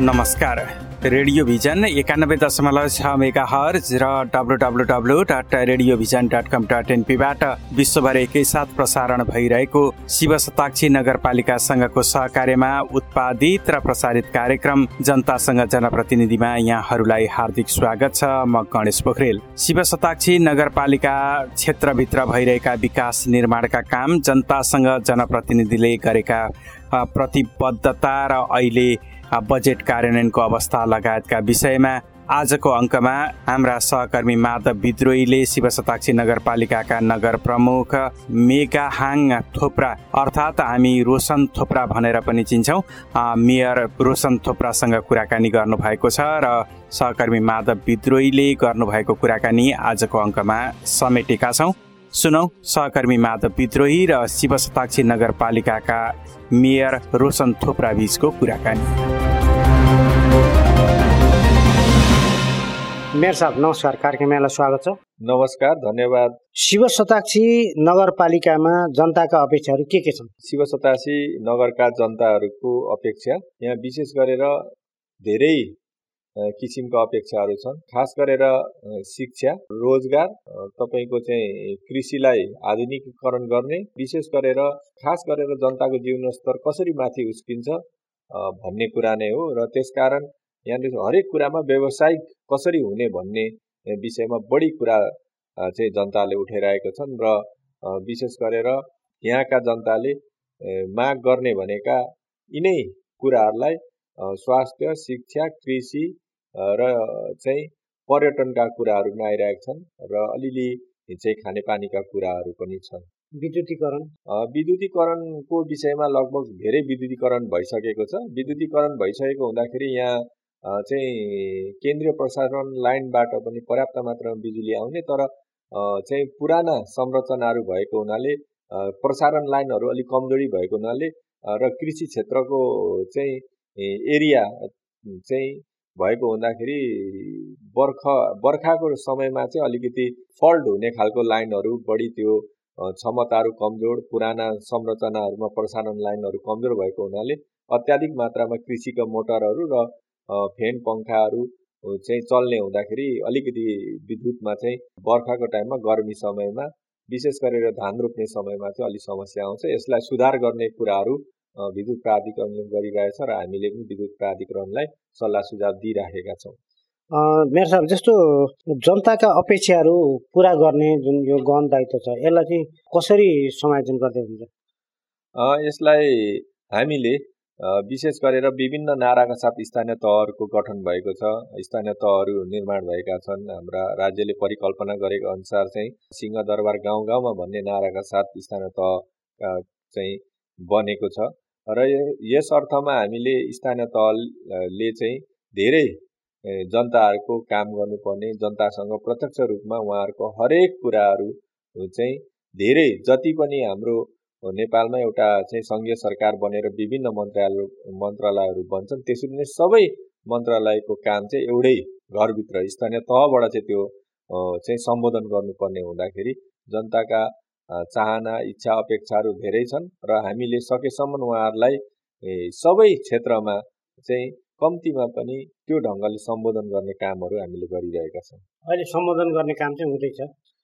नमस्कार। Radio vision 91.6 megahertz र www.radiovision.com.np बाट विश्वभर एकैसाथ प्रसारण भइरहेको शिवशताक्षी नगरपालिका संघको सहकार्यमा उत्पादित र प्रसारित कार्यक्रम जनतासँग जनप्रतिनिधिमा यहाँहरूलाई हार्दिक स्वागत छ। म गणेश पोखरेल। शिवशताक्षी नगरपालिका क्षेत्रभित्र भइरहेका विकास निर्माणका काम जनतासँग जनप्रतिनिधिले गरेका प्रतिबद्धता र अहिले बजेट कार्यान्वयनको अवस्था लगायतका विषयमा आजको अङ्कमा हाम्रा सहकर्मी माधव विद्रोहीले शिवशताक्षी नगरपालिकाका नगर प्रमुख मेगाहाङ थोप्रा अर्थात् हामी रोशन थोप्रा भनेर पनि चिन्छौँ, मेयर रोशन थोप्रासँग कुराकानी गर्नुभएको छ र सहकर्मी माधव विद्रोहीले गर्नुभएको कुराकानी आजको अङ्कमा समेटेका छौँ। सुनौ सहकर्मी माधव विद्रोही र शिवशताक्षी नगरपालिकाका मेयर रोशन थोप्रा बीचको कुराकानी। मेयर साहब नमस्कार, कार्यक्रममा स्वागत छ। नमस्कार, धन्यवाद। शिवशताक्षी नगरपालिकामा जनताका अपेक्षाहरू के छन्? शिवशताक्षी नगरका जनताहरूको अपेक्षा यहाँ विशेष गरेर धेरै किसिमका अपेक्षाहरू छन्। खास गरेर शिक्षा, रोजगार, तपाईको चाहिँ कृषिलाई आधुनिकीकरण गर्ने, विशेष गरेर खास गरेर जनताको जीवन स्तर कसरी माथि उस्किन्छ भन्ने कुरा नै हो र त्यसकारण यहाँले हरेक कुरामा व्यावसायिक कसरी हुने भन्ने विषयमा बढी कुरा चाहिँ जनताले उठाइरहेका छन् र विशेष गरेर यहाँका जनताले माग गर्ने भनेका यिनै कुराहरूलाई स्वास्थ्य, शिक्षा, कृषि र चाहिँ पर्यटनका कुराहरू नै आइरहेका छन् र अलिअलि चाहिँ खानेपानीका कुराहरू पनि छन्। विद्युतीकरणको विषयमा लगभग धेरै विद्युतीकरण भइसकेको छ। विद्युतीकरण भइसकेको हुँदाखेरि यहाँ चाहिँ केन्द्रीय प्रसारण लाइनबाट पनि पर्याप्त मात्रामा बिजुली आउने, तर चाहिँ पुराना संरचनाहरू भएको हुनाले प्रसारण लाइनहरू अलिक कमजोरी भएको हुनाले र कृषि क्षेत्रको चाहिँ एरिया चाहिँ भएको हुँदाखेरि बर्खाको समयमा चाहिँ अलिकति फल्ट हुने खालको लाइनहरू बढी, त्यो क्षमताहरू कमजोर, पुराना संरचनाहरूमा प्रसारण लाइनहरू कमजोर भएको हुनाले अत्याधिक मात्रामा कृषिका मोटरहरू र फ्यान पङ्खाहरू चाहिँ चल्ने हुँदाखेरि अलिकति विद्युतमा चाहिँ बर्खाको टाइममा, गर्मी समयमा, विशेष गरेर धान रोप्ने समयमा चाहिँ अलिक समस्या आउँछ। यसलाई सुधार गर्ने कुराहरू विद्युत प्राधिकरणले गरिरहेछ र हामीले पनि विद्युत प्राधिकरणलाई सल्लाह सुझाव दिइराखेका छौँ। मेयर साहब, जस्तो जनताका अपेक्षाहरू पुरा गर्ने जुन यो गहन दायित्व छ, यसलाई चाहिँ कसरी समायोजन गर्दै हुन्छ? यसलाई हामीले विशेष गरेर विभिन्न नाराका साथ स्थानीय तहहरूको गठन भएको छ। स्थानीय तहहरू निर्माण भएका छन्। हाम्रा राज्यले परिकल्पना गरेको अनुसार चाहिँ सिंहदरबार गाउँ गाउँमा भन्ने नाराका साथ स्थानीय तह चाहिँ बनेको छ र यस अर्थमा हामीले स्थानीय तहले चाहिँ धेरै जनताहरूको काम गर्नुपर्ने, जनतासँग प्रत्यक्ष रूपमा उहाँहरूको हरेक कुराहरू चाहिँ धेरै, जति पनि हाम्रो नेपालमा एउटा चाहिँ सङ्घीय सरकार बनेर विभिन्न मन्त्रालयहरू बन्छन्, त्यसरी नै सबै मन्त्रालयको काम चाहिँ एउटै घरभित्र स्थानीय तहबाट चाहिँ त्यो चाहिँ सम्बोधन गर्नुपर्ने हुँदाखेरि जनताका चाहना, इच्छा, अपेक्षाहरू धेरै छन् र हामीले सकेसम्म उहाँहरूलाई सबै क्षेत्रमा चाहिँ कम्तीमा पनि त्यो ढङ्गले सम्बोधन गर्ने कामहरू हामीले गरिरहेका छौँ। अहिले सम्बोधन गर्ने काम चाहिँ हुँदैछ।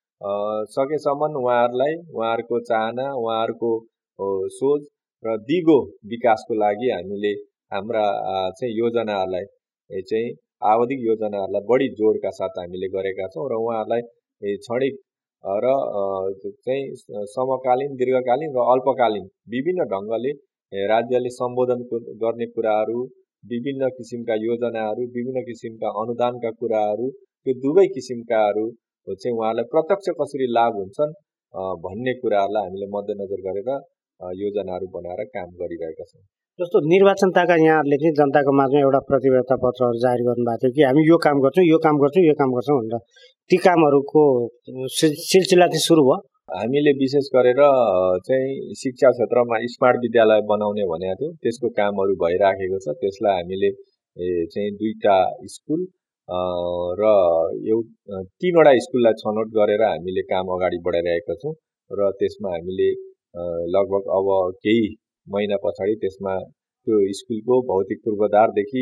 सकेसम्म उहाँहरूलाई उहाँहरूको चाहना, उहाँहरूको सोच र दिगो विकासको लागि हामीले हाम्रा चाहिँ योजनाहरूलाई चाहिँ आवधिक योजनाहरूलाई बढी जोडका साथ हामीले गरेका छौँ र उहाँहरूलाई क्षणिक र चाहिँ समकालीन, दीर्घकालीन र अल्पकालीन विभिन्न ढङ्गले राज्यले सम्बोधन गर्ने कुराहरू, विभिन्न किसिमका योजनाहरू, विभिन्न किसिमका अनुदानका कुराहरू, त्यो दुवै किसिमकाहरू चाहिँ उहाँलाई प्रत्यक्ष कसरी लाभ हुन्छन् भन्ने कुराहरूलाई हामीले मध्यनजर गरेर योजनाहरू बनाएर काम गरिरहेका छौँ। जस्तो निर्वाचनताका यहाँहरूले चाहिँ जनताको माझमा एउटा प्रतिबद्धता पत्रहरू जारी गर्नुभएको थियो कि हामी यो काम गर्छौँ, यो काम गर्छौँ, यो काम गर्छौँ भनेर। ती कामहरूको सिलसिला चाहिँ सुरु भयो। हामीले विशेष गरेर चाहिँ शिक्षा क्षेत्रमा स्मार्ट विद्यालय बनाउने भनेको थियौँ, त्यसको कामहरू भइराखेको छ। त्यसलाई हामीले चाहिँ 2टा स्कुल र 3वटा स्कुललाई छनौट गरेर हामीले काम अगाडि बढाइरहेका छौँ र त्यसमा हामीले लगभग अब केही महिना पछाडि त्यसमा त्यो स्कुलको भौतिक पूर्वाधारदेखि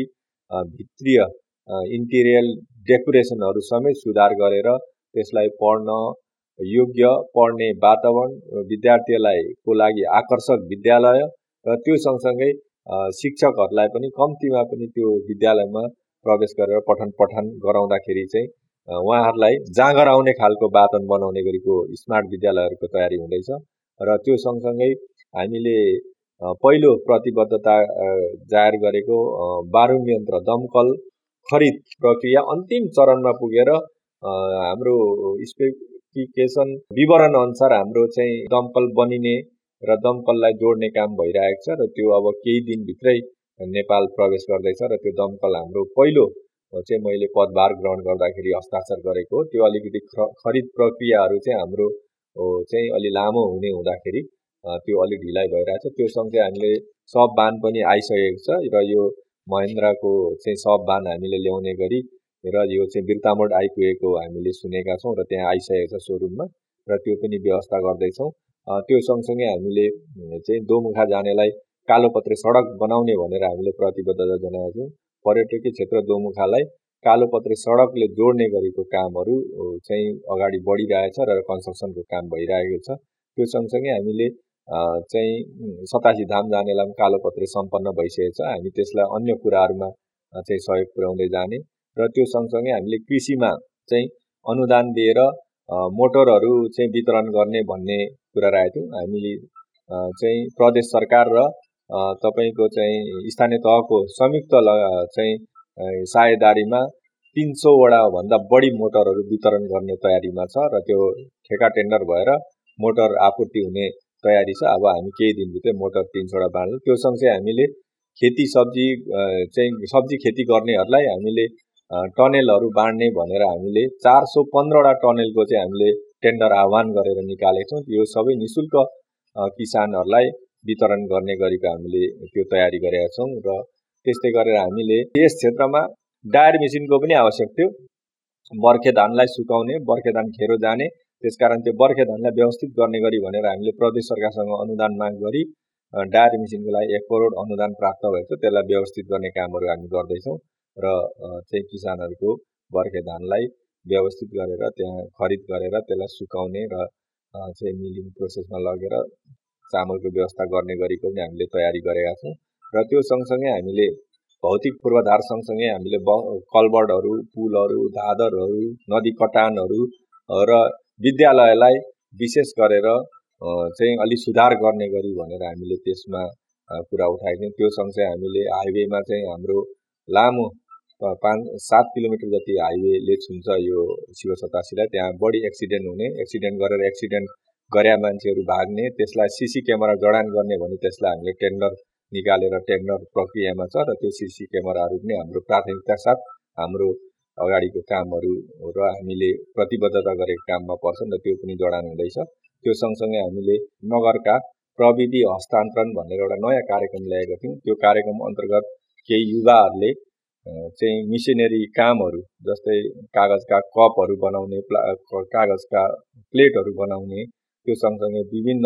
भित्रीय इन्टेरियर डेकोरेसनहरू समेत सुधार गरेर त्यसलाई पढ्न योग्य, पढ्ने वातावरण, विद्यार्थीहरूलाई को लागि आकर्षक विद्यालय र त्यो सँगसँगै शिक्षकहरूलाई पनि कम्तीमा पनि त्यो विद्यालयमा प्रवेश गरेर पठन पाठन गराउँदाखेरि चाहिँ उहाँहरूलाई जाँगर आउने खालको वातावरण बनाउने गरेको स्मार्ट विद्यालयहरूको तयारी हुँदैछ। र त्यो सँगसँगै हामीले पहिलो प्रतिबद्धता जाहेर गरेको बारुद यन्त्र दमकल खरिद प्रक्रिया अन्तिम चरणमा पुगेर हाम्रो स्पेसिफिकेसन विवरण अनुसार हाम्रो चाहिँ दमकल बनिने र दमकललाई जोड्ने काम भइरहेको छ र त्यो अब केही दिनभित्रै नेपाल प्रवेश गर्दैछ र त्यो दमकल हाम्रो पहिलो चाहिँ मैले पदभार ग्रहण गर्दाखेरि हस्ताक्षर गरेको हो। त्यो अलिकति खरिद प्रक्रियाहरू चाहिँ हाम्रो चाहिँ अलि लामो हुँदाखेरि त्यो अलिक ढिलाइ भइरहेछ। त्यो सँगै हामीले सब वाहन पनि आइसकेको छ र यो महेन्द्रको चाहिँ सब वाहन हामीले ल्याउने गरी र यो चाहिँ बिर्तामोड आइपुगेको हामीले सुनेका छौँ र त्यहाँ आइसकेको छ सोरुममा र त्यो पनि व्यवस्था गर्दैछौँ। त्यो सँगसँगै हामीले चाहिँ दोमुखा जानेलाई कालोपत्रे सडक बनाउने भनेर हामीले प्रतिबद्धता जनाएका थियौँ। पर्यटकीय क्षेत्र दोमुखालाई कालोपत्रे सडकले जोड्ने गरेको कामहरू चाहिँ अगाडि बढिरहेछ र कन्स्ट्रक्सनको काम भइरहेको छ। त्यो सँगसँगै हामीले चाहिँ 87 धाम जानेलाई पनि कालोपत्रे सम्पन्न भइसकेको छ। हामी त्यसलाई अन्य कुराहरूमा चाहिँ सहयोग पुर्याउँदै जाने र त्यो सँगसँगै हामीले कृषिमा चाहिँ अनुदान दिएर मोटरहरू चाहिँ वितरण गर्ने भन्ने कुरा राखेको थियौँ। हामीले चाहिँ प्रदेश सरकार र तपाईँको चाहिँ स्थानीय तहको संयुक्त चाहिँ साझेदारीमा 300 भन्दा बढी मोटरहरू वितरण गर्ने तयारीमा छ र त्यो ठेका टेन्डर भएर मोटर आपूर्ति हुने तयारी छ। अब हामी केही दिनभित्रै मोटर 300 बाँड्छौँ। त्यो सँगसँगै हामीले खेती सब्जी खेती गर्नेहरूलाई हामीले टनेलहरू बाँड्ने भनेर हामीले 415 टनेलको चाहिँ हामीले टेन्डर आह्वान गरेर निकालेका छौँ। यो सबै निःशुल्क किसानहरूलाई वितरण गर्ने गरेको हामीले त्यो तयारी गरेका छौँ र त्यस्तै गरेर हामीले यस क्षेत्रमा डायर मेसिनको पनि आवश्यक थियो। बर्खे धानलाई सुकाउने, बर्खे धान खेरो जाने, त्यसकारण त्यो बर्खे धानलाई व्यवस्थित गर्ने गरी भनेर हामीले प्रदेश सरकारसँग अनुदान माग गरी डायर मेसिनको लागि 1 करोड अनुदान प्राप्त भएको छ। त्यसलाई व्यवस्थित गर्ने कामहरू हामी गर्दैछौँ र चाहिँ किसानहरूको बर्खे धानलाई व्यवस्थित गरेर त्यहाँ खरिद गरेर त्यसलाई सुकाउने र चाहिँ मिलिङ प्रोसेसमा लगेर चामलको व्यवस्था गर्ने गरेको पनि हामीले तयारी गरेका छौँ। र त्यो सँगसँगै हामीले भौतिक पूर्वाधार सँगसँगै हामीले कलबर्डहरू, पुलहरू, धादरहरू, नदी कटानहरू र विद्यालयलाई विशेष गरेर चाहिँ अलि सुधार गर्ने गरी भनेर हामीले त्यसमा कुरा उठाएका थियौँ। त्यो सँगसँगै हामीले हाइवेमा चाहिँ हाम्रो लामो 5-7 किलोमिटर जति हाइवेले छुन्छ यो शिव 87लाई। त्यहाँ बढी एक्सिडेन्ट हुने, एक्सिडेन्ट गरेर एक्सिडेन्ट गरे मान्छेहरू भाग्ने, त्यसलाई सीसी क्यामेरा जडान गर्ने भने त्यसलाई हामीले टेन्डर निकालेर टेन्डर प्रक्रियामा छ र त्यो सीसी क्यामेराहरू पनि हाम्रो प्राथमिकता साथ हाम्रो अगाडिको कामहरू र हामीले प्रतिबद्धता गरेको काममा पर्छन् र त्यो पनि जडान हुँदैछ। त्यो सँगसँगै हामीले नगरका प्रविधि हस्तान्तरण भनेर एउटा नयाँ कार्यक्रम ल्याएका थियौँ। त्यो कार्यक्रम अन्तर्गत केही युवाहरूले चाहिँ मिसनरी कामहरू जस्तै कागजका कपहरू बनाउने, कागजका प्लेटहरू बनाउने, त्यो सँगसँगै विभिन्न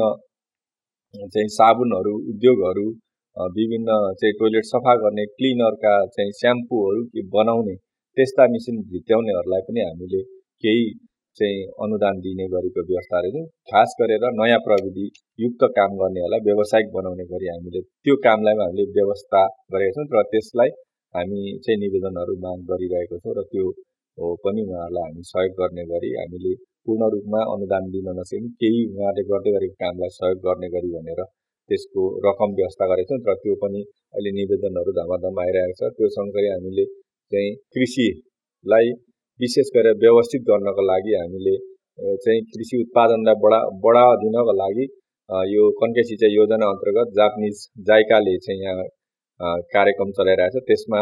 चाहिँ साबुनहरू उद्योगहरू, विभिन्न चाहिँ टोइलेट सफा गर्ने क्लिनरका चाहिँ स्याम्पूहरू बनाउने त्यस्ता मिसिन भित्याउनेहरूलाई पनि हामीले केही चाहिँ अनुदान दिने गरेको व्यवस्था रहेछौँ। खास गरेर नयाँ प्रविधि युक्त काम गर्नेहरूलाई व्यावसायिक बनाउने गरी हामीले त्यो कामलाई हामीले व्यवस्था गरेका छौँ र त्यसलाई हामी चाहिँ निवेदनहरू माग गरिरहेको छौँ र त्यो पनि उहाँहरूलाई हामी सहयोग गर्ने गरी हामीले पूर्ण रूपमा अनुदान दिन नसके केही उहाँहरूले गर्दै गरेको कामलाई सहयोग गर्ने गरी भनेर त्यसको रकम व्यवस्था गरेका छौँ र त्यो पनि अहिले निवेदनहरू धमाधम आइरहेको छ। त्यो सँगसँगै हामीले चाहिँ कृषिलाई विशेष गरेर व्यवस्थित गर्नको लागि हामीले चाहिँ कृषि उत्पादनलाई बढावा दिनको लागि यो कन्के सिँचाइ योजना अन्तर्गत जापानिज जाइकाले चाहिँ यहाँ कार्यक्रम चलाइरहेछ। त्यसमा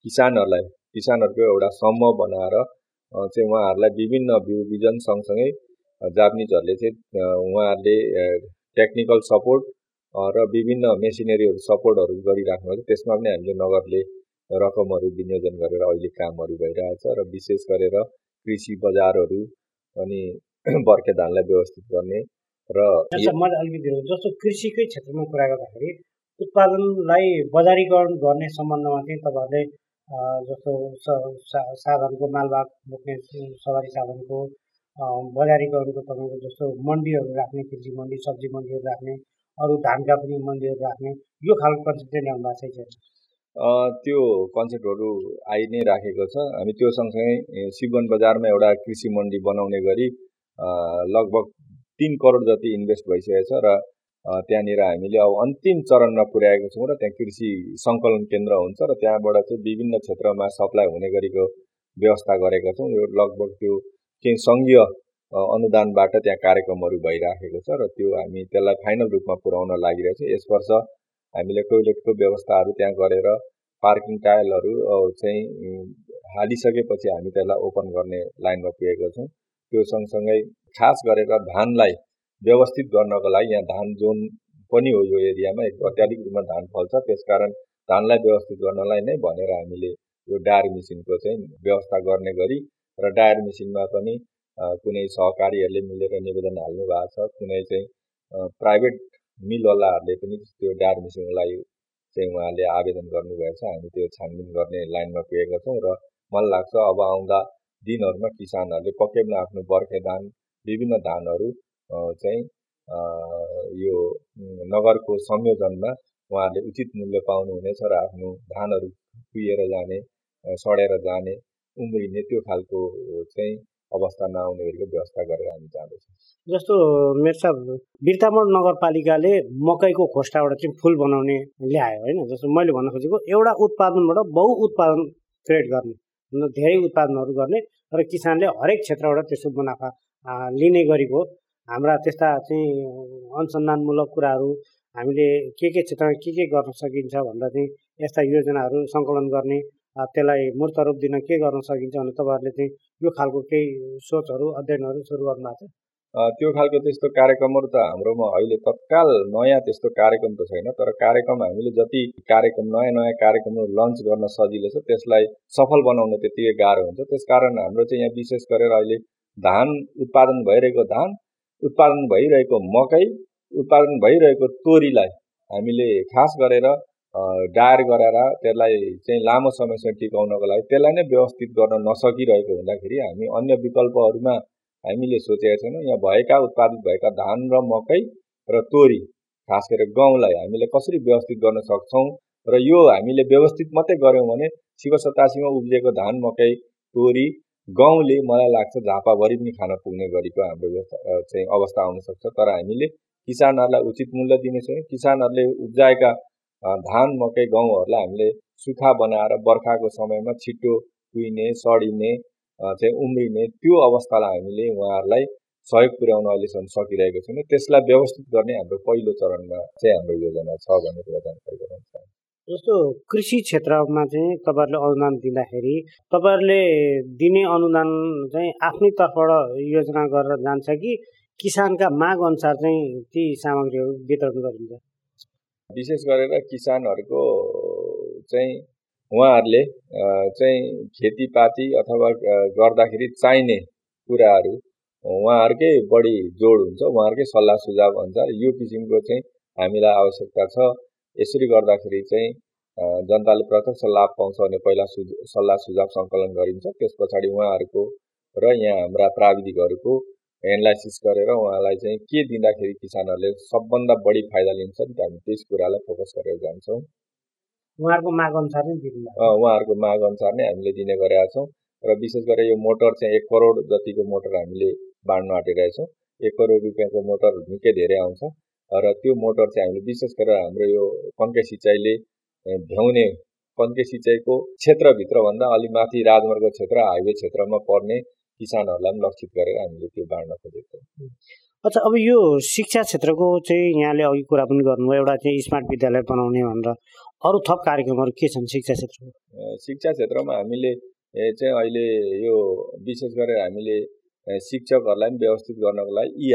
किसानहरूको एउटा समूह बनाएर चाहिँ उहाँहरूलाई विभिन्न बिउ बिजन सँगसँगै जापानिजहरूले चाहिँ उहाँहरूले टेक्निकल सपोर्ट र विभिन्न मेसिनरीहरू सपोर्टहरू गरिराख्नु छ। त्यसमा पनि हामीले नगरले रकमहरू विनियोजन गरेर अहिले कामहरू भइरहेछ र विशेष गरेर कृषि बजारहरू अनि बर्खे धानलाई व्यवस्थित गर्ने र मैले अलिकति जस्तो कृषिकै क्षेत्रमा कुरा गर्दाखेरि उत्पादनलाई बजारीकरण गर्ने सम्बन्धमा चाहिँ तपाईँहरूले जस्तो साधनको मालवाहक बोक्ने सवारी साधनको बजारीकरणको तपाईँको जस्तो मन्डीहरू राख्ने, कृषि मन्डी, सब्जी मन्डीहरू राख्ने, अरू धानका पनि मन्डीहरू राख्ने, यो खालको कन्सेप्ट चाहिँ ल्याउनु भएको छैन। त्यो कन्सेप्टहरू आइ नै राखेको छ। हामी त्यो सँगसँगै शिववन बजारमा एउटा कृषि मन्डी बनाउने गरी लगभग 3 करोड जति इन्भेस्ट भइसकेको छ र त्यहाँनिर हामीले अब अन्तिम चरणमा पुर्याएको छौँ र त्यहाँ कृषि सङ्कलन केन्द्र हुन्छ र त्यहाँबाट चाहिँ विभिन्न क्षेत्रमा सप्लाई हुने गरेको व्यवस्था गरेका छौँ। यो लगभग त्यो केही सङ्घीय अनुदानबाट त्यहाँ कार्यक्रमहरू भइराखेको छ र त्यो हामी त्यसलाई फाइनल रूपमा पुर्याउन लागिरहेको छ। यस वर्ष हामीले टोइलेटको व्यवस्थाहरू त्यहाँ गरेर पार्किङ टायलहरू चाहिँ हालिसकेपछि हामी त्यसलाई ओपन गर्ने लाइनमा पुगेका छौँ। त्यो सँगसँगै खास गरेर धानलाई व्यवस्थित गर्नको लागि यहाँ धान जोन पनि हो, यो एरियामा अत्याधिक रूपमा धान फल्छ, त्यसकारण धानलाई व्यवस्थित गर्नलाई नै भनेर हामीले यो डायर मेसिनको चाहिँ व्यवस्था गर्ने गरी र डायर मेसिनमा पनि कुनै सहकारीहरूले मिलेर निवेदन हाल्नु भएको छ, कुनै चाहिँ प्राइभेट मिलवालाहरूले पनि त्यो डायर मेसिनलाई चाहिँ उहाँले आवेदन गर्नुभएको छ। हामी त्यो छानबिन गर्ने लाइनमा पुगेका छौँ र मलाई लाग्छ अब आउँदा दिनहरूमा किसानहरूले पक्कै पनि आफ्नो बर्खे धान, विभिन्न धानहरू चाहिँ यो नगरको संयोजनमा उहाँहरूले उचित मूल्य पाउनुहुनेछ र आफ्नो धानहरू कुहिएर जाने, सडेर जाने, उम्रिने त्यो खालको चाहिँ अवस्था नआउने गरेको व्यवस्था गरेर हामी जाँदैछौँ। जस्तो मेरो साहब बिर्तामोड नगरपालिकाले मकैको खोस्टाबाट चाहिँ फुल बनाउने ल्यायो होइन। जस्तो मैले भन्न खोजेको एउटा उत्पादनबाट बहु उत्पादन क्रिएट गर्ने, धेरै उत्पादनहरू गर्ने र किसानले हरेक क्षेत्रबाट त्यसको मुनाफा लिने गरेको हाम्रा त्यस्ता चाहिँ अनुसन्धानमूलक कुराहरू हामीले के क्षेत्रमा के गर्न सकिन्छ भन्दा चाहिँ यस्ता योजनाहरू सङ्कलन गर्ने, त्यसलाई मूर्त रूप दिन के गर्न सकिन्छ भने तपाईँहरूले चाहिँ यो खालको केही सोचहरू अध्ययनहरू सुरु गर्नुभएको छ? त्यो खालको त्यस्तो कार्यक्रमहरू त हाम्रोमा अहिले तत्काल नयाँ त्यस्तो कार्यक्रम त छैन, तर कार्यक्रम हामीले जति कार्यक्रम नयाँ कार्यक्रमहरू लन्च गर्न सजिलो छ त्यसलाई सफल बनाउन त्यतिकै गाह्रो हुन्छ। त्यसकारण हाम्रो चाहिँ यहाँ विशेष गरेर अहिले धान उत्पादन भइरहेको धान, उत्पादन भइरहेको मकै, उत्पादन भइरहेको तोरीलाई हामीले खास गरेर डायर गरेर त्यसलाई चाहिँ लामो समयसम्म टिकाउनको लागि त्यसलाई नै व्यवस्थित गर्न नसकिरहेको हुँदाखेरि हामी अन्य विकल्पहरूमा हामीले सोचेका छैनौँ। यहाँ भएका उत्पादित भएका धान र मकै र तोरी, खास गरेर गहुँलाई हामीले कसरी व्यवस्थित गर्न सक्छौँ र यो हामीले व्यवस्थित मात्रै गऱ्यौँ भने शिव 87मा उब्जिएको धान, मकै, तोरी, गहुँले मलाई लाग्छ झापाभरि पनि खान पुग्ने गरेको हाम्रो चाहिँ अवस्था आउनसक्छ। तर हामीले किसानहरूलाई उचित मूल्य दिने छैनौँ। किसानहरूले उब्जाएका धान, मकै, गहुँहरूलाई हामीले सुक्खा बनाएर बर्खाको समयमा छिटो कुहिने, सडिने, चाहिँ उम्रिने त्यो अवस्थालाई हामीले उहाँहरूलाई सहयोग पुर्याउन अहिलेसम्म सकिरहेको छैन। त्यसलाई व्यवस्थित गर्ने हाम्रो पहिलो चरणमा चाहिँ हाम्रो योजना छ भन्ने कुरा जानकारी गराउन चाहन्छु। जस्तो कृषि क्षेत्रमा चाहिँ तपाईँहरूले अनुदान दिँदाखेरि तपाईँहरूले दिने अनुदान चाहिँ आफ्नै तर्फबाट योजना गरेर जान्छ कि किसानका माग अनुसार चाहिँ ती सामग्रीहरू वितरण गरिन्छ? विशेष गरेर किसानहरूको चाहिँ उहाँहरूले चाहिँ खेतीपाती अथवा गर्दाखेरि चाहिने कुराहरू उहाँहरूकै बढी जोड हुन्छ, उहाँहरूकै सल्लाह सुझाव अनुसार यो किसिमको चाहिँ हामीलाई आवश्यकता छ, यसरी गर्दाखेरि चाहिँ जनताले प्रत्यक्ष लाभ पाउँछ भने पहिला सल्लाह सुझाव सङ्कलन गरिन्छ। त्यस पछाडि उहाँहरूको र यहाँ हाम्रा प्राविधिकहरूको एनालाइसिस गरेर उहाँलाई चाहिँ के दिँदाखेरि किसानहरूले सबभन्दा बढी फाइदा लिन्छन् हामी त्यस कुरालाई फोकस गरेर जान्छौँ। उहाँहरूको माग अनुसार नै दिनु, उहाँहरूको माग अनुसार नै हामीले दिने गरेका छौँ र विशेष गरेर यो मोटर चाहिँ 1 करोड जतिको मोटर हामीले बाँड्न आँटिरहेछौँ। 1 करोड रुपियाँको मोटर निकै धेरै आउँछ र त्यो मोटर चाहिँ हामीले विशेष गरेर हाम्रो यो कन्के सिँचाइले भ्याउने कन्के सिँचाइको क्षेत्रभित्र भन्दा अलि माथि राजमार्ग क्षेत्र, हाइवे क्षेत्रमा पर्ने किसानहरूलाई पनि लक्षित गरेर हामीले त्यो बाँड्न खोजेको। अच्छा, अब यो शिक्षा क्षेत्रको चाहिँ यहाँले अघि कुरा पनि गर्नुभयो, एउटा चाहिँ स्मार्ट विद्यालय बनाउने भनेर अरू थप कार्यक्रमहरू के छन् शिक्षा क्षेत्रमा? शिक्षा क्षेत्रमा हामीले चाहिँ अहिले यो विशेष गरेर हामीले शिक्षकहरूलाई पनि व्यवस्थित गर्नको लागि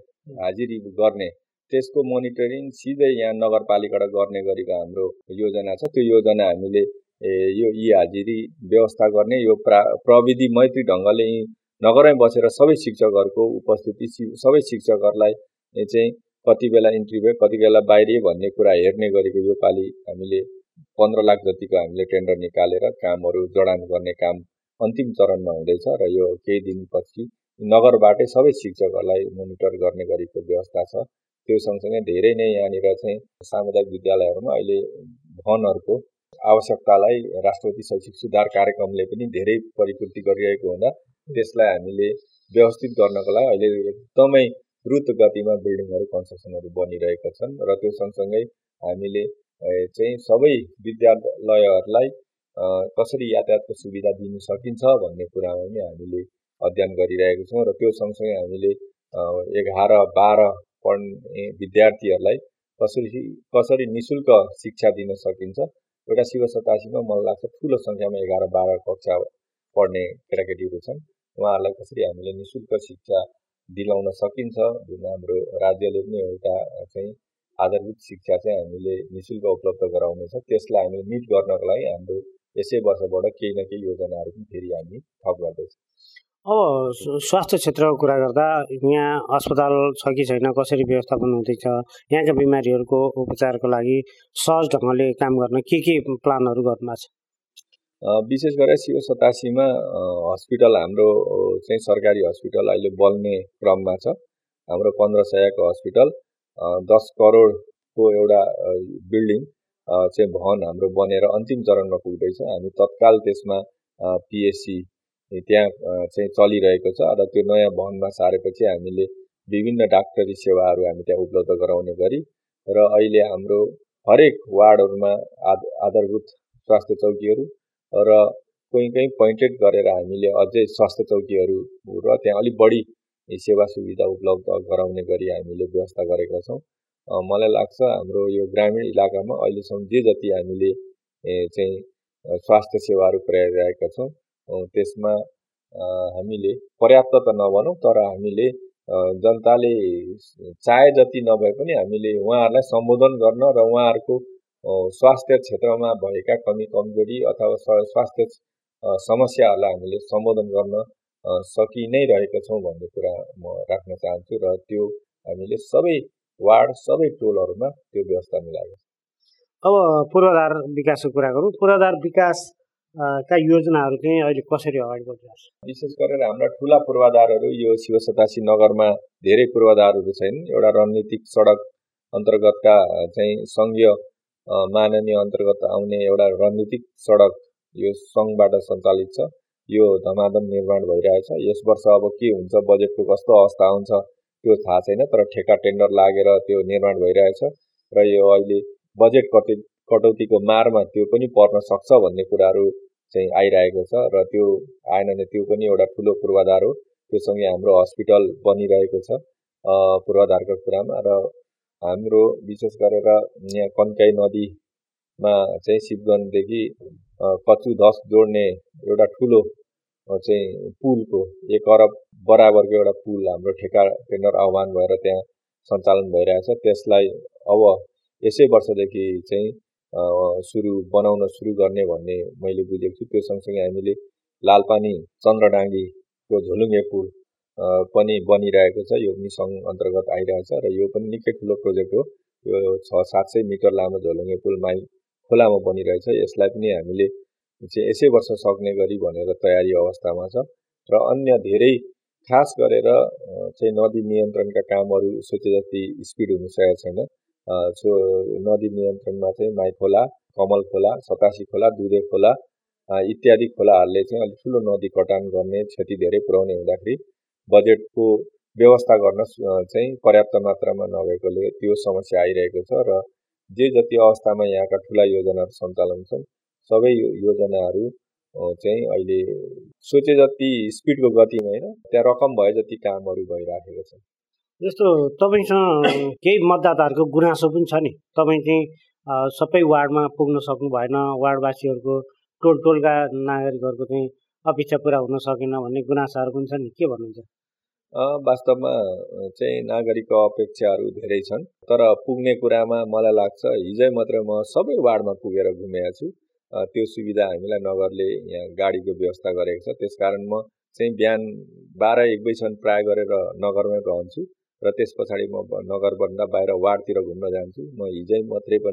हाजिरी गर्ने त्यसको मोनिटरिङ सिधै यहाँ नगरपालिकाबाट गर्ने गरेको हाम्रो योजना छ। त्यो योजना हामीले यो हाजिरी व्यवस्था गर्ने यो प्रविधि मैत्री ढङ्गले नगरमै बसेर सबै शिक्षकहरूको उपस्थिति, सबै शिक्षकहरूलाई चाहिँ कति बेला इन्ट्री भयो, कति बेला बाहिरियो भन्ने कुरा हेर्ने गरेको यो पालि हामीले 15 लाख जतिको हामीले टेन्डर निकालेर कामहरू जडान गर्ने काम अन्तिम चरणमा हुँदैछ र यो केही दिनपछि नगरबाटै सबै शिक्षकहरूलाई मोनिटर गर्ने गरेको व्यवस्था छ। त्यो सँगसँगै धेरै नै यहाँनिर चाहिँ सामुदायिक विद्यालयहरूमा अहिले भवनहरूको आवश्यकतालाई राष्ट्रपति शैक्षिक सुधार कार्यक्रमले पनि धेरै परिपूर्ति गरिरहेको हुँदा त्यसलाई हामीले व्यवस्थित गर्नको लागि अहिले एकदमै द्रुत गतिमा बिल्डिङहरू कन्स्ट्रक्सनहरू बनिरहेका छन् र त्यो सँगसँगै हामीले चाहिँ सबै विद्यालयहरूलाई कसरी यातायातको सुविधा दिन सकिन्छ भन्ने कुरामा पनि हामीले अध्ययन गरिरहेका छौँ र त्यो सँगसँगै हामीले 11-12 पढ्ने विद्यार्थीहरूलाई कसरी निशुल्क शिक्षा दिन सकिन्छ। एउटा शिव 87मा मलाई लाग्छ ठुलो सङ्ख्यामा 11-12 कक्षा पढ्ने केटाकेटीहरू छन्, उहाँहरूलाई कसरी हामीले निशुल्क शिक्षा दिलाउन सकिन्छ, जुन हाम्रो राज्यले पनि एउटा चाहिँ आधारभूत शिक्षा चाहिँ हामीले निशुल्क उपलब्ध गराउनेछ। त्यसलाई हामीले मिट गर्नको लागि हाम्रो यसै वर्षबाट केही न केही योजनाहरू पनि फेरि हामी थप गर्दैछौँ। अब स्वास्थ्य क्षेत्रको कुरा गर्दा यहाँ अस्पताल छ कि छैन, कसरी व्यवस्थापन हुँदैछ, यहाँका बिमारीहरूको उपचारको लागि सहज ढङ्गले काम गर्न के प्लानहरू गर्नुभएको छ? विशेष गरेर शिव 87मा हस्पिटल हाम्रो चाहिँ सरकारी हस्पिटल अहिले बल्ने क्रममा छ। हाम्रो 1500 हस्पिटल 10 करोडको एउटा बिल्डिङ चाहिँ भवन हाम्रो बनेर अन्तिम चरणमा पुग्दैछ। हामी तत्काल त्यसमा पिएचसी त्यहाँ चाहिँ चलिरहेको छ र त्यो नयाँ भवनमा सारेपछि हामीले विभिन्न डाक्टरी सेवाहरू हामी त्यहाँ उपलब्ध गराउने गरी र अहिले हाम्रो हरेक वार्डहरूमा आधारभूत स्वास्थ्य चौकीहरू र कहीँ पोइन्टेड गरेर हामीले अझै स्वास्थ्य चौकीहरू र त्यहाँ अलिक बढी सेवा सुविधा उपलब्ध गराउने गरी हामीले व्यवस्था गरेका छौँ। मलाई लाग्छ हाम्रो यो ग्रामीण इलाकामा अहिलेसम्म जे जति हामीले चाहिँ स्वास्थ्य सेवाहरू पुर्याइरहेका छौँ त्यसमा हामीले पर्याप्त त नभनौँ तर हामीले जनताले चाहे जति नभए पनि हामीले उहाँहरूलाई सम्बोधन गर्न र उहाँहरूको स्वास्थ्य क्षेत्रमा भएका कमी कमजोरी अथवा स्वास्थ्य समस्याहरूलाई हामीले सम्बोधन गर्न सकि नै रहेका छौँ भन्ने कुरा म राख्न चाहन्छु र त्यो हामीले सबै वार्ड सबै टोलहरूमा त्यो व्यवस्था मिलाएको छ। अब पूर्वाधार विकासको कुरा गरौँ। पूर्वाधार विकास का योजनाहरू चाहिँ अहिले कसरी अगाडि बढिरहेछ? विशेष गरेर हाम्रा ठुला पूर्वाधारहरू यो शिव 87 नगरमा धेरै पूर्वाधारहरू छैनन्। एउटा रणनीतिक सडक अन्तर्गतका चाहिँ सङ्घीय माननीय अन्तर्गत आउने एउटा रणनीतिक सडक यो सङ्घबाट सञ्चालित छ। यो धमाधम निर्माण भइरहेछ। यस वर्ष अब के हुन्छ, बजेटको कस्तो अवस्था हुन्छ त्यो थाहा छैन, तर ठेक्का टेन्डर लागेर त्यो निर्माण भइरहेछ र यो अहिले बजेट कटौतीको मारमा त्यो पनि पर्न सक्छ भन्ने कुराहरू चाहिँ आइरहेको छ र त्यो आएन भने त्यो पनि एउटा ठुलो पूर्वाधार हो। त्योसँगै हाम्रो हस्पिटल बनिरहेको छ पूर्वाधारको कुरामा र हाम्रो विशेष गरेर यहाँ कन्काई नदीमा चाहिँ शिवगञ्जदेखि कचु 10 जोड्ने एउटा ठुलो चाहिँ पुलको 1 अरब बराबरको एउटा पुल हाम्रो ठेक्का टेन्डर आह्वान भएर त्यहाँ सञ्चालन भइरहेछ। त्यसलाई अब यसै वर्षदेखि चाहिँ बनाउन सुरु गर्ने भन्ने मैले बुझेको छु। त्यो सँगसँगै हामीले लालपानी चन्द्रडाँगीको झोलुङ्गे पुल पनि बनिरहेको छ। यो पनि सङ्घ अन्तर्गत आइरहेछ र यो पनि निकै ठुलो प्रोजेक्ट हो। यो 600-700 मिटर लामो झोलुङ्गे पुल माई खोलामा बनिरहेछ। यसलाई पनि हामीले चाहिँ यसै वर्ष सक्ने गरी भनेर तयारी अवस्थामा छ र अन्य धेरै खास गरेर चाहिँ नदी नियन्त्रणका कामहरू सोचे जति स्पिड हुन सकेको छैन। सो नदी नियन्त्रणमा चाहिँ माई खोला, कमल खोला, 87 खोला, दुधे खोला इत्यादि खोलाहरूले चाहिँ अलिक ठुलो नदी कटान गर्ने क्षति धेरै पुर्याउने हुँदाखेरि बजेटको व्यवस्था गर्न चाहिँ पर्याप्त मात्रामा नभएकोले त्यो समस्या आइरहेको छ र जे जति अवस्थामा यहाँका ठुला योजनाहरू सञ्चालन छन् सबै योजनाहरू चाहिँ अहिले सोचे जति स्पिडको गतिमा होइन, त्यहाँ रकम भए जति कामहरू भइराखेको छ। जस्तो तपाईँसँग केही मतदाताहरूको गुनासो पनि छ नि, तपाईँ चाहिँ सबै वार्डमा पुग्न सक्नु भएन, वार्डवासीहरूको टोलका नागरिकहरूको चाहिँ अपेक्षा पुरा हुन सकेन भन्ने गुनासाहरू पनि छ नि, के भन्नुहुन्छ? वास्तवमा चाहिँ नागरिकको अपेक्षाहरू धेरै छन्, तर पुग्ने कुरामा मलाई लाग्छ हिजै मात्रै म सबै वार्डमा पुगेर घुमेको छु। त्यो सुविधा हामीलाई नगरले यहाँ गाडीको व्यवस्था गरेको छ। त्यसकारण म चाहिँ बिहान 12-1 बजीसम्म प्राय गरेर नगरमै रहन्छु र त्यस पछाडि म नगरभन्दा बाहिर वार्डतिर घुम्न जान्छु। म हिजै मात्रै पनि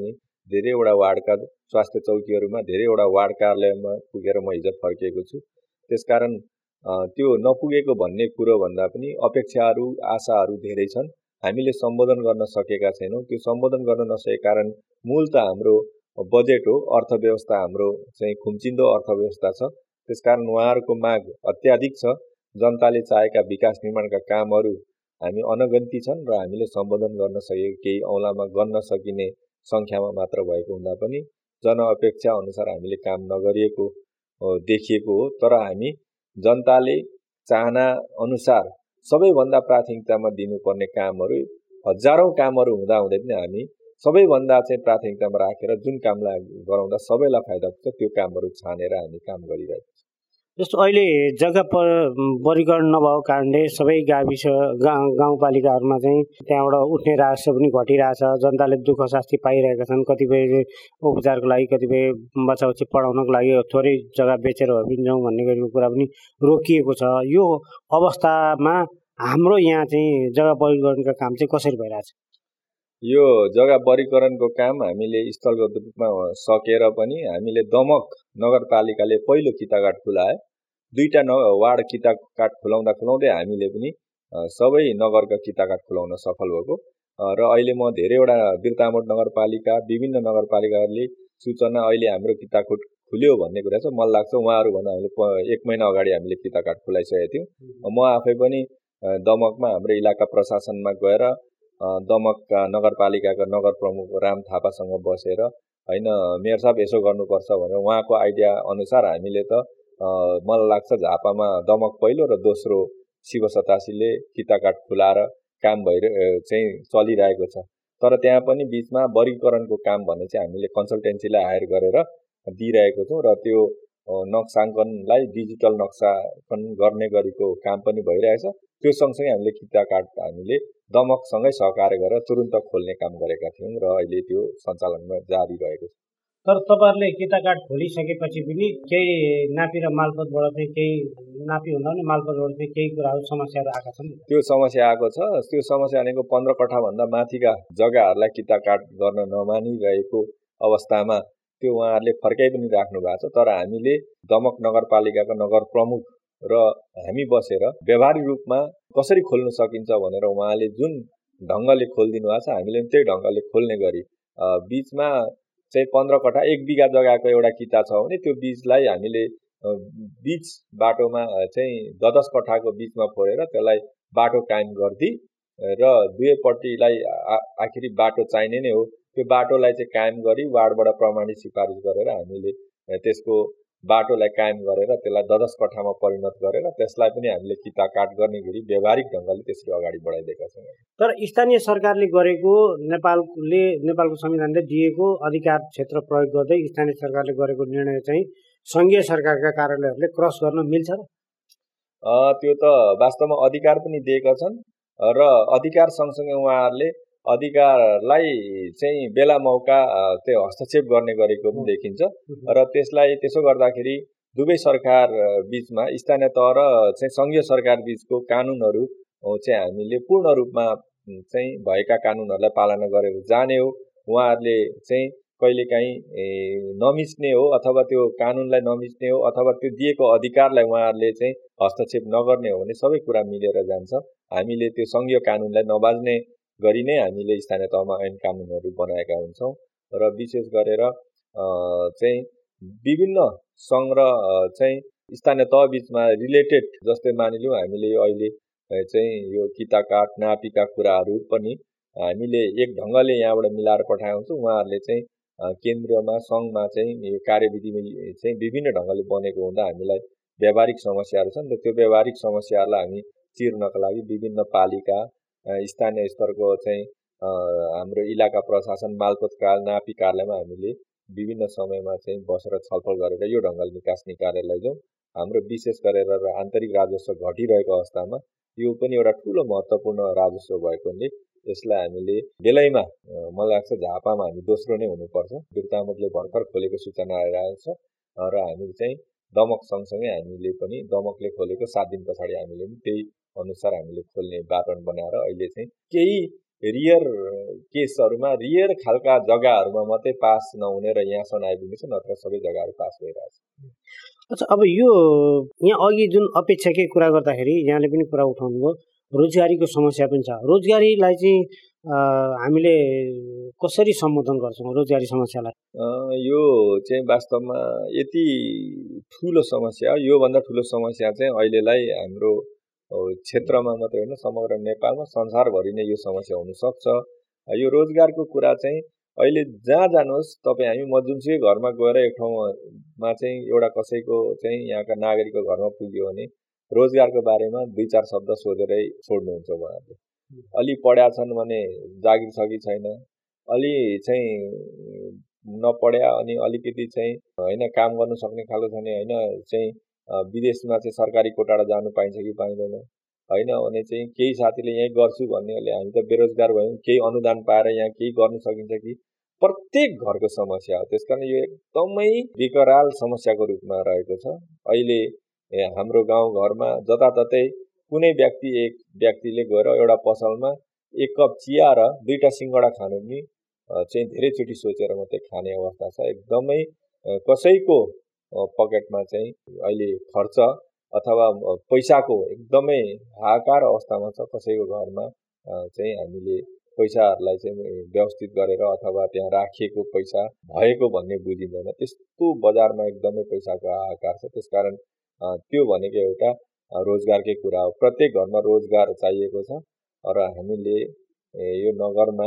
धेरैवटा वार्डका स्वास्थ्य चौकीहरूमा धेरैवटा वार्ड कार्यालयमा पुगेर म हिजो फर्किएको छु। त्यसकारण त्यो नपुगेको भन्ने कुरो भन्दा पनि अपेक्षाहरू आशाहरू धेरै छन्, हामीले सम्बोधन गर्न सकेका छैनौँ। त्यो सम्बोधन गर्न नसकेका कारण मूल त हाम्रो बजेट हो, अर्थव्यवस्था हाम्रो चाहिँ खुम्चिँदो अर्थव्यवस्था छ। त्यसकारण उहाँहरूको माग अत्याधिक छ। जनताले चाहेका विकास निर्माणका कामहरू हामी अनगन्ती छन् र हामीले सम्बोधन गर्न सकेको केही औँलामा गर्न सकिने सङ्ख्यामा मात्र भएको हुँदा पनि जनअपेक्षा अनुसार हामीले काम नगरिएको देखिएको हो। तर हामी जनताले चाहना अनुसार सबैभन्दा प्राथमिकतामा दिनुपर्ने कामहरू हजारौँ कामहरू हुँदाहुँदै पनि हामी सबैभन्दा चाहिँ प्राथमिकतामा राखेर जुन कामलाई गराउँदा सबैलाई फाइदा पुग्छ त्यो कामहरू छानेर हामी काम गरिरहेको छौँ। जस्तो अहिले जग्गा वर्गीकरण नभएको कारणले सबै गाविस गाउँपालिकाहरूमा चाहिँ त्यहाँबाट उठ्ने राजस्व पनि घटिरहेछ, जनताले दुःख शास्ति पाइरहेका छन्। कतिपय उपचारको लागि, कतिपय बच्चाबच्ची पढाउनको लागि थोरै जग्गा बेचेर भए पनि जाउँ भन्ने गरेको कुरा पनि रोकिएको छ। यो अवस्थामा हाम्रो यहाँ चाहिँ जग्गा वर्गीकरणका काम चाहिँ कसरी भइरहेछ? यो जग्गा वर्गीकरणको काम हामीले स्थलगत रूपमा सकेर पनि हामीले दमक नगरपालिकाले पहिलो किताकाट खुलायो। 2टा वार्ड किताकाट खुलाउँदै हामीले पनि सबै नगरका किताकाट खुलाउन सफल भएको र अहिले म धेरैवटा बिर्तामोड नगरपालिका, विभिन्न नगरपालिकाहरूले सूचना अहिले हाम्रो किताकाट खुल्यो भन्ने कुरा छ। मलाई लाग्छ उहाँहरूभन्दा हामीले 1 महिना अगाडि हामीले किताकाट खुलाइसकेका थियौँ। म आफै पनि दमकमा हाम्रो इलाका प्रशासनमा गएर दमक नगरपालिकाका नगर प्रमुख राम थापासँग बसेर हैन मेयर साहब यसो गर्नुपर्छ भनेर उहाँको आइडिया अनुसार हामीले त मलाई लाग्छ झापामा दमक पहिलो र दोस्रो शिव 87ले किताकाट खुलाएर काम चाहिँ चलिरहेको छ। तर त्यहाँ पनि बीचमा वर्गीकरणको काम भने चाहिँ हामीले कन्सल्टेन्सीलाई हायर गरेर दिइरहेको छौँ र त्यो नक्साङ्कनलाई डिजिटल नक्साङ्कन गर्ने गरेको काम पनि भइरहेछ। त्यो सँगसँगै हामीले किताकाट हामीले दमकसँगै सहकार्य गरेर तुरुन्त खोल्ने काम गरेका थियौँ र अहिले त्यो सञ्चालनमा जारी रहेको छ। तर तपाईँहरूले किताकाट खोलिसकेपछि पनि केही नापी र मालपोतबाट चाहिँ केही नापी हुँदा पनि मालपोतबाट चाहिँ केही कुराहरू समस्याहरू आएका छन्। त्यो समस्या आएको छ। त्यो समस्या भनेको 15 कठाभन्दा माथिका जग्गाहरूलाई किताकाट गर्न नमानिरहेको अवस्थामा त्यो उहाँहरूले फर्काइ पनि राख्नु भएको छ। तर हामीले दमक नगरपालिकाका नगर प्रमुख र हामी बसेर व्यवहारिक रूपमा कसरी खोल्न सकिन्छ भनेर उहाँले जुन ढङ्गले खोलिदिनु भएको छ हामीले पनि त्यही ढङ्गले खोल्ने गरी बीचमा चाहिँ 15 कठा 1 बिघा जग्गाको एउटा किता छ भने त्यो बीचलाई हामीले बीच बाटोमा चाहिँ 10 कठाको बीचमा फोरेर त्यसलाई बाटो कायम गर्दी र दुवैपट्टिलाई आखिरी बाटो चाहिने नै हो। त्यो बाटोलाई चाहिँ कायम गरी वार्डबाट प्रमाणित सिफारिस गरेर हामीले त्यसको बाटोलाई कायम गरेर त्यसलाई 10 कठामा परिणत गरेर त्यसलाई पनि हामीले किताकाट गर्ने गरी व्यवहारिक ढङ्गले त्यसरी अगाडि बढाइदिएका छौँ। तर स्थानीय सरकारले गरेको नेपालको संविधानले दिएको अधिकार क्षेत्र प्रयोग गर्दै स्थानीय सरकारले गरेको निर्णय चाहिँ सङ्घीय सरकारका कार्यालयहरूले क्रस गर्न मिल्छ र? त्यो त वास्तवमा अधिकार पनि दिएका छन् र अधिकार सँगसँगै उहाँहरूले अधिकारलाई चाहिँ बेला मौका त्यो हस्तक्षेप गर्ने गरेको पनि देखिन्छ र त्यसलाई त्यसो गर्दाखेरि दुवै सरकार बीचमा स्थानीय तह र चाहिँ सङ्घीय सरकार बीचको कानुनहरू चाहिँ हामीले पूर्ण रूपमा चाहिँ भएका कानुनहरूलाई पालना गरेर जाने हो। उहाँहरूले चाहिँ कहिलेकाहीँ नमिच्ने हो अथवा त्यो कानुनलाई नमिच्ने हो अथवा त्यो दिएको अधिकारलाई उहाँहरूले चाहिँ हस्तक्षेप नगर्ने हो भने सबै कुरा मिलेर जान्छ। हामीले त्यो सङ्घीय कानुनलाई नबाज्ने गरी नै हामीले स्थानीय तहमा ऐन कानुनहरू बनाएका हुन्छौँ र विशेष गरेर चाहिँ विभिन्न सङ्घ र चाहिँ स्थानीय तह बीचमा रिलेटेड जस्तै मानिलिउँ हामीले अहिले चाहिँ यो किताकाट नापीका कुराहरू पनि हामीले एक ढङ्गले यहाँबाट मिलाएर पठाएको छौँ। उहाँहरूले चाहिँ केन्द्रमा सङ्घमा चाहिँ यो कार्यविधिमा चाहिँ विभिन्न ढङ्गले बनेको हुँदा हामीलाई व्यावहारिक समस्याहरू छन् र त्यो व्यावहारिक समस्याहरूलाई हामी चिर्नका लागि विभिन्न पालिका स्थानीय स्तरको चाहिँ हाम्रो इलाका प्रशासन मालपोत कार्यालय नापी कार्यालयमा हामीले विभिन्न समयमा चाहिँ बसेर छलफल गरेर यो ढङ्गले निकास निकालेर लैजाउँ। हाम्रो विशेष गरेर आन्तरिक राजस्व घटिरहेको अवस्थामा यो पनि एउटा ठुलो महत्त्वपूर्ण राजस्व भएकोले यसलाई हामीले बेलैमा मलाई लाग्छ झापामा हामी दोस्रो नै हुनुपर्छ। बिर्तामोडले भर्खर खोलेको सूचना आइरहेको छ र हामी चाहिँ दमक सँगसँगै हामीले पनि दमकले खोलेको 7 दिन पछाडि हामीले पनि त्यही अनुसार हामीले खोल्ने वातावरण बनाएर अहिले चाहिँ केही रियर केसहरूमा रियर खालका जग्गाहरूमा मात्रै पास नहुने र यहाँसम्म आइपुग्ने छ, नत्र सबै जग्गाहरू पास भइरहेछ। अच्छा, अब यो यहाँ अघि जुन अपेक्षाकै कुरा गर्दाखेरि यहाँले पनि कुरा उठाउनु भयो, रोजगारीको समस्या पनि छ। रोजगारीलाई चाहिँ हामीले कसरी सम्बोधन गर्छौँ रोजगारी समस्यालाई? यो चाहिँ वास्तवमा यति ठुलो समस्या हो। योभन्दा ठुलो समस्या चाहिँ अहिलेलाई हाम्रो क्षेत्रमा मात्रै होइन, समग्र नेपालमा संसारभरि नै यो समस्या हुनसक्छ। यो रोजगारको कुरा चाहिँ अहिले जहाँ जानुहोस् तपाईँ, हामी म जुनसुकै घरमा गएर एक ठाउँमा चाहिँ एउटा कसैको चाहिँ यहाँका नागरिकको घरमा पुग्यो भने रोजगारको बारेमा 2-4 शब्द सोधेरै छोड्नुहुन्छ उहाँहरूले। अलि पढ्या छन् भने जागिर छ कि छैन, अलि चाहिँ नपढ्या अनि अलिकति चाहिँ होइन काम गर्नु सक्ने खालको छ भने होइन चाहिँ विदेशमा चाहिँ सरकारी कोटाबाट जानु पाइन्छ कि पाइँदैन, होइन भने चाहिँ केही साथीले यहीँ गर्छु भन्नेहरूले हामी त बेरोजगार भयौँ, केही अनुदान पाएर यहाँ केही गर्नु सकिन्छ कि, प्रत्येक घरको समस्या हो। त्यसकारण यो एकदमै विकराल समस्याको रूपमा रहेको छ। अहिले हाम्रो गाउँघरमा जताततै कुनै एक व्यक्तिले गएर एउटा पसलमा 1 कप चिया र 2टा सिङ्गडा खानु पनि चाहिँ धेरैचोटि सोचेर मात्रै खाने अवस्था छ। एकदमै कसैको पकेटमा चाहिँ अहिले खर्च अथवा पैसाको एकदमै हाहाकार अवस्थामा छ। कसैको घरमा चाहिँ हामीले पैसाहरूलाई चाहिँ व्यवस्थित गरेर अथवा त्यहाँ राखिएको पैसा भएको भन्ने बुझिँदैन। त्यस्तो बजारमा एकदमै पैसाको हाहाकार छ। त्यसकारण त्यो भनेको एउटा रोजगारकै कुरा हो। प्रत्येक घरमा रोजगार चाहिएको छ र हामीले यो नगरमा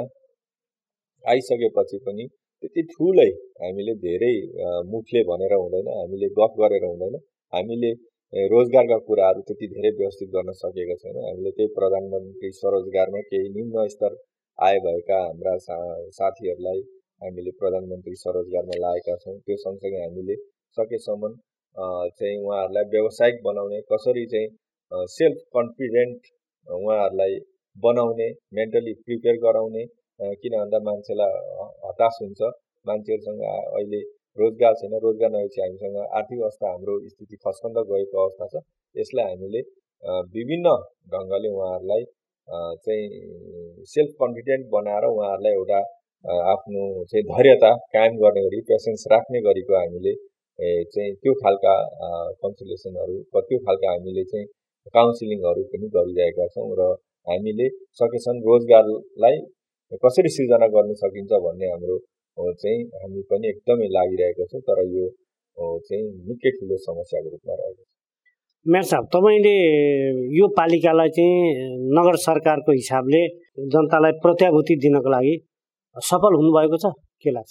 आइसकेपछि पनि त्यति ठुलै हामीले धेरै मुखले भनेर हुँदैन, हामीले गफ गरेर हुँदैन, हामीले रोजगारका कुराहरू त्यति धेरै व्यवस्थित गर्न सकेका छैनौँ। हामीले त्यही प्रधानमन्त्री स्वरोजगारमा केही निम्न स्तर आय भएका हाम्रा साथीहरूलाई हामीले प्रधानमन्त्री स्वरोजगारमा लाएका छौँ। त्यो सँगसँगै हामीले सकेसम्म चाहिँ उहाँहरूलाई व्यावसायिक बनाउने, कसरी चाहिँ सेल्फ कन्फिडेन्ट उहाँहरूलाई बनाउने, मेन्टली प्रिपेयर गराउने। किन भन्दा मान्छेलाई हताश हुन्छ, मान्छेहरूसँग अहिले रोजगार छैन, रोजगार नभएपछि हामीसँग आर्थिक अवस्था हाम्रो स्थिति खस्कँदा गएको अवस्था छ। यसलाई हामीले विभिन्न ढङ्गले उहाँहरूलाई चाहिँ सेल्फ कन्फिडेन्ट बनाएर उहाँहरूलाई एउटा आफ्नो चाहिँ धैर्यता कायम गर्ने गरी, पेसेन्स राख्ने गरीको हामीले चाहिँ त्यो खालका कन्सल्टेसनहरू, त्यो खालका हामीले चाहिँ काउन्सिलिङहरू पनि गरिरहेका छौँ र हामीले सकेसम्म रोजगारलाई कसरी सिर्जना गर्न सकिन्छ भन्ने हाम्रो चाहिँ हामी पनि एकदमै लागिरहेको छौँ। तर यो चाहिँ निकै ठुलो समस्याको रूपमा रहेको छ। मेयर साहब, तपाईँले यो पालिकालाई चाहिँ नगर सरकारको हिसाबले जनतालाई प्रत्याभूति दिनको लागि सफल हुनुभएको छ, के लाग्छ?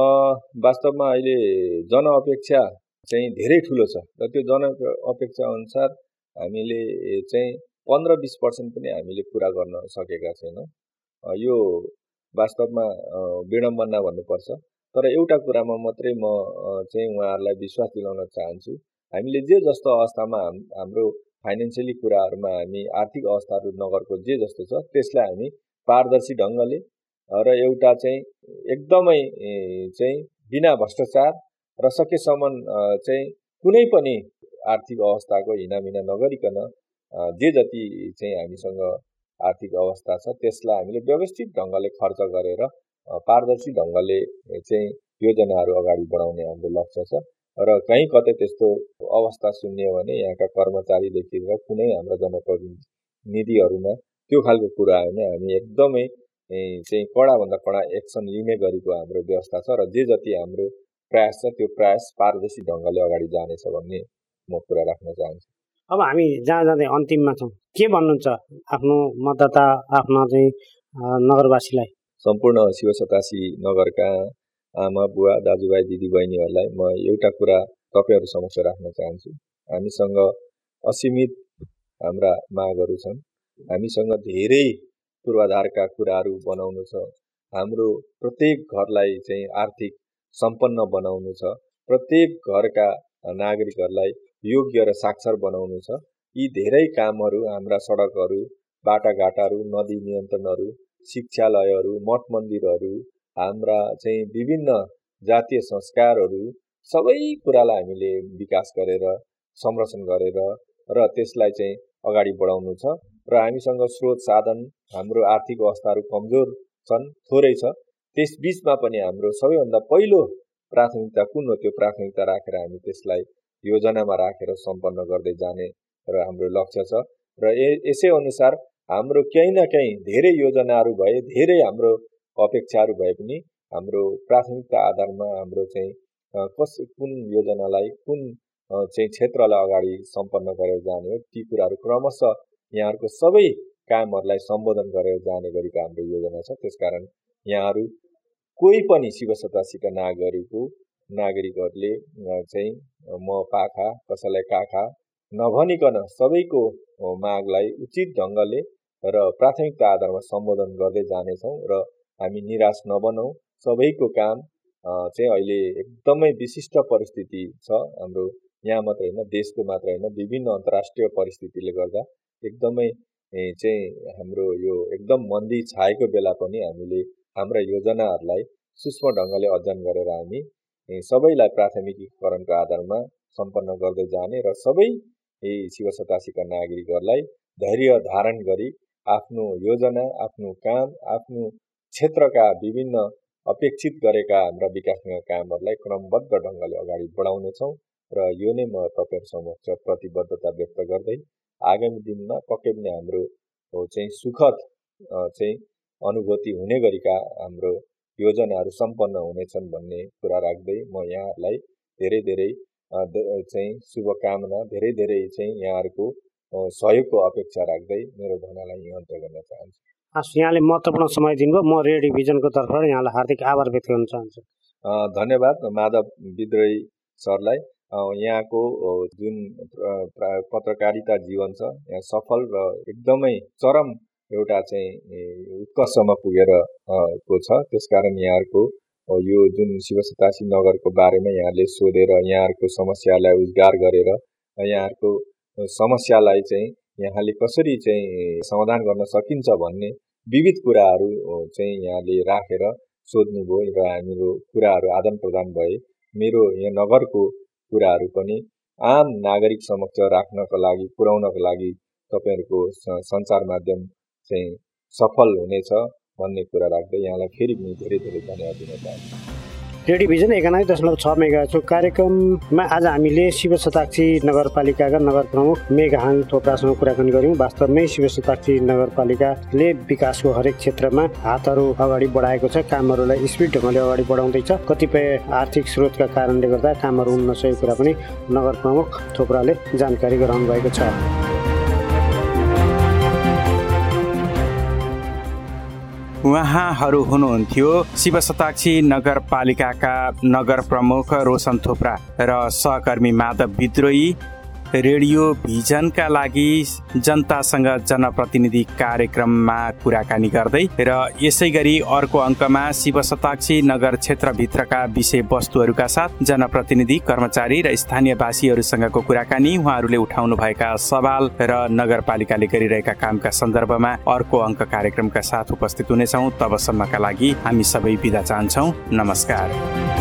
वास्तवमा अहिले जनअपेक्षा चाहिँ धेरै ठुलो छ र त्यो जनअपेक्षा अनुसार हामीले चाहिँ 15-20% पनि हामीले पुरा गर्न सकेका छैनौँ। यो वास्तवमा विडम्बना भन्नुपर्छ। तर एउटा कुरामा मात्रै म चाहिँ उहाँहरूलाई विश्वास दिलाउन चाहन्छु, हामीले जे जस्तो अवस्थामा हाम्रो फाइनेन्सियली कुराहरूमा हामी आर्थिक अवस्थाहरू नगरको जे जस्तो छ त्यसलाई हामी पारदर्शी ढङ्गले र एउटा चाहिँ एकदमै चाहिँ बिना भ्रष्टाचार र सकेसम्म चाहिँ कुनै पनि आर्थिक अवस्थाको हिनामिना नगरिकन जे जति चाहिँ हामीसँग आर्थिक अवस्था छ त्यसलाई हामीले व्यवस्थित ढङ्गले खर्च गरेर पारदर्शी ढङ्गले चाहिँ योजनाहरू अगाडि बढाउने हाम्रो लक्ष्य छ। र कहीँ कतै त्यस्तो अवस्था सुन्नियो भने यहाँका कर्मचारीदेखि लिएर कुनै हाम्रा जनप्रतिनिधिहरूमा त्यो खालको कुरा आयो भने हामी एकदमै चाहिँ कडाभन्दा कडा एक्सन लिने गरेको हाम्रो व्यवस्था छ र जे जति हाम्रो प्रयास छ त्यो प्रयास पारदर्शी ढङ्गले अगाडि जानेछ भन्ने म कुरा राख्न चाहन्छु। अब हामी जहाँ जाँदै अन्तिममा छौँ, के भन्नुहुन्छ आफ्नो मतदाता, आफ्नो चाहिँ नगरवासीलाई? सम्पूर्ण शिव 87 नगरका आमा बुवा दाजुभाइ दिदीबहिनीहरूलाई म एउटा कुरा तपाईँहरू समक्ष राख्न चाहन्छु। हामीसँग असीमित हाम्रा मागहरू छन्, हामीसँग धेरै पूर्वाधारका कुराहरू बनाउनु छ, हाम्रो प्रत्येक घरलाई चाहिँ आर्थिक सम्पन्न बनाउनु छ, प्रत्येक घरका नागरिकहरूलाई योग्य र साक्षर बनाउनु छ। यी धेरै कामहरू हाम्रा सडकहरू, बाटाघाटाहरू, नदी नियन्त्रणहरू, शिक्षालयहरू, मठ मन्दिरहरू, हाम्रा चाहिँ विभिन्न जातीय संस्कारहरू, सबै कुरालाई हामीले विकास गरेर संरक्षण गरेर र त्यसलाई चाहिँ अगाडि बढाउनु छ। र हामीसँग स्रोत साधन हाम्रो आर्थिक अवस्थाहरू कमजोर छन्, थोरै छ। त्यस बीचमा पनि हाम्रो सबैभन्दा पहिलो प्राथमिकता कुन हो त्यो प्राथमिकता राखेर हामी त्यसलाई योजनामा राखेर सम्पन्न गर्दै जाने र हाम्रो लक्ष्य छ। र यसै अनुसार हाम्रो केही न केही धेरै योजनाहरू भए, धेरै हाम्रो अपेक्षाहरू भए पनि हाम्रो प्राथमिकता आधारमा हाम्रो चाहिँ कुन योजनालाई कुन चाहिँ क्षेत्रलाई अगाडि सम्पन्न गरेर जाने हो ती कुराहरू क्रमशः यहाँहरूको सबै कामहरूलाई सम्बोधन गरेर जाने गरेको हाम्रो योजना छ। त्यसकारण यहाँहरू कोही पनि शिव सतासीका नागरिकहरूले चाहिँ म पाखा कसैलाई काखा नभनिकन सबैको मागलाई उचित ढङ्गले र प्राथमिकता आधारमा सम्बोधन गर्दै जानेछौँ र हामी निराश नबनौँ। सबैको काम चाहिँ अहिले एकदमै विशिष्ट परिस्थिति छ हाम्रो यहाँ मात्र होइन, देशको मात्र होइन, विभिन्न अन्तर्राष्ट्रिय परिस्थितिले गर्दा एकदमै चाहिँ हाम्रो यो एकदम मन्दी छाएको बेला पनि हामीले हाम्रा योजनाहरूलाई सूक्ष्म ढङ्गले अध्ययन गरेर हामी सबैलाई प्राथमिकीकरणको आधारमा सम्पन्न गर्दै जाने र सबै शिव सतासीका नागरिकहरूलाई धैर्य धारण गरी आफ्नो योजना, आफ्नो काम, आफ्नो क्षेत्रका विभिन्न अपेक्षित गरेका हाम्रा विकासका कामहरूलाई क्रमबद्ध ढङ्गले अगाडि बढाउनेछौँ र यो नै म तपाईँहरू समक्ष प्रतिबद्धता व्यक्त गर्दै आगामी दिनमा पक्कै पनि हाम्रो चाहिँ सुखद चाहिँ अनुभूति हुने गरिका हाम्रो योजनाहरू सम्पन्न हुनेछन् भन्ने कुरा राख्दै म यहाँहरूलाई धेरै धेरै चाहिँ शुभकामना, धेरै धेरै चाहिँ यहाँहरूको सहयोगको अपेक्षा राख्दै मेरो भनाइलाई यहाँ अन्त्य गर्न चाहन्छु। यहाँले महत्त्वपूर्ण समय दिनुभयो। म रेडियो भिजनको तर्फबाट यहाँलाई हार्दिक आभार व्यक्त गर्न चाहन्छु। धन्यवाद माधव विद्रोही सरलाई। यहाँको जुन पत्रकारिता जीवन छ यहाँ सफल र एकदमै चरम एउटा चाहिँ उत्कर्षमा पुगेर को छ। त्यसकारण यहाँहरूको यो जुन शिव सतासी नगरको बारेमा यहाँले सोधेर यहाँहरूको समस्यालाई उजागर गरेर यहाँहरूको समस्यालाई चाहिँ यहाँले कसरी चाहिँ समाधान गर्न सकिन्छ भन्ने विविध कुराहरू चाहिँ यहाँले राखेर सोध्नुभयो र हाम्रो कुराहरू आदान प्रदान भए। मेरो यहाँ नगरको कुराहरू पनि आम नागरिक समक्ष राख्नको लागि, पुर्याउनको लागि तपाईँहरूको सञ्चार माध्यम चाहिँ सफल हुनेछ भन्ने कुरा राख्दै यहाँलाई फेरि पनि धेरै धेरै धन्यवाद दिन चाहन्छु। रेडियो भिजन 91.6 मेगाहर्जको कार्यक्रममा आज हामीले शिव सतासी नगरपालिकाका नगर प्रमुख मेघहाङ थोप्रासँग कुराकानी गऱ्यौँ। वास्तवमै शिव सतासी नगरपालिकाले विकासको हरेक क्षेत्रमा हातहरू अगाडि बढाएको छ, कामहरूलाई स्पिड ढङ्गले अगाडि बढाउँदैछ। कतिपय आर्थिक स्रोतका कारणले गर्दा कामहरू हुन नसकेको कुरा पनि नगर प्रमुख थोप्राले जानकारी गराउनु भएको छ। उहाँहरू हुनुहुन्थ्यो शिव सतासी नगरपालिकाका नगर प्रमुख रोशन थोप्रा र सहकर्मी माधव विद्रोही। रेडियो भिजनका लागि जनतासँग जनप्रतिनिधि कार्यक्रममा कुराकानी गर्दै र यसै गरी अर्को अङ्कमा शिव सतासी नगर क्षेत्रभित्रका विषयवस्तुहरूका साथ जनप्रतिनिधि, कर्मचारी र स्थानीयवासीहरूसँगको कुराकानी, उहाँहरूले उठाउनुभएका सवाल र नगरपालिकाले गरिरहेका कामका सन्दर्भमा अर्को अङ्क कार्यक्रमका साथ उपस्थित हुनेछौँ। तबसम्मका लागि हामी सबै बिदा चाहन्छौँ। नमस्कार।